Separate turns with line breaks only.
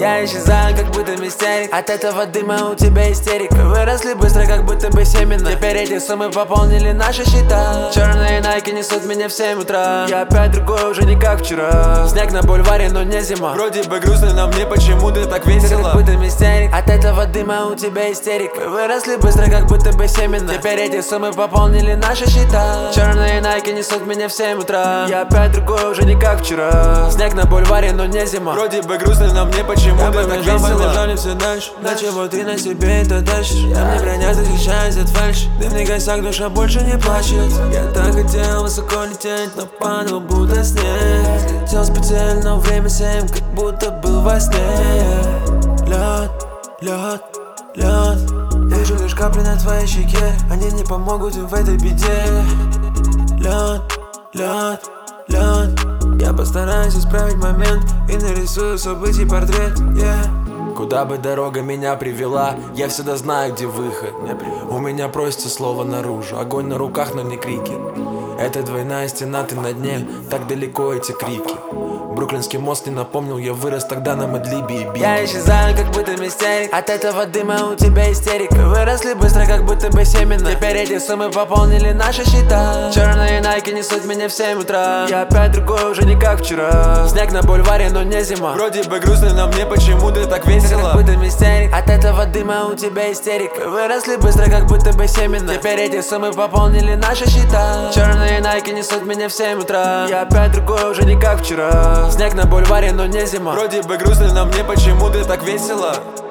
Я исчезаю, как будто мистерик. От этого дыма у тебя истерика. Выросли быстро, как будто бы семена. Теперь эти суммы пополнили наши счета. Черные найки несут меня в 7 утра. Я опять другой, уже не как вчера. Снег на бульваре, но не зима.
Вроде бы грустно, но мне почему-то так весело.
Как будто мистерик. От этого дыма у тебя истерика. Выросли быстро, как будто бы семена. Теперь эти суммы пополнили наши счета. Черные найки несут меня в 7 утра. Я опять другой, уже не как вчера. Снег на бульваре, но не зима.
Вроде бы грустно, но мне почему-то так весело.
Побежали все дальше. На чего ты на себе это тащишь? Я мне броня, защищаюсь от фальши. Дымный косяк, душа больше не плачет. Я так хотел высоко лететь, но падал будто снег. Летел специально, время 7, как будто был во сне. Лед, лед, лед. Вижу лишь капли на твоей щеке. Они не помогут им в этой беде. Лед, лед, лед. Я постараюсь исправить момент и нарисую событий портрет, yeah.
Куда бы дорога меня привела, я всегда знаю, где выход. У меня просится слово наружу. Огонь на руках, но не крики. Это двойная стена, ты на дне. Так далеко эти крики. Бруклинский мост не напомнил, я вырос тогда на Мадлибе и Биг.
Я исчезаю, как будто мистерик. От этого дыма у тебя истерика. Выросли быстро, как будто бы семена. Теперь эти суммы пополнили наши счета. Черные найки несут меня в 7 утра. Я опять другой, уже не как вчера. Снег на бульваре, но не зима.
Вроде бы грустно, но мне почему-то так весело.
Как будто мистерик. От этого дыма у тебя истерика. Выросли быстро, как будто бы семена. Теперь эти суммы пополнили наши счета. Черные найки несут меня в 7 утра. Я опять другой, уже не как вчера. Снег на бульваре, но не зима.
Вроде бы грустно, но мне почему-то так весело.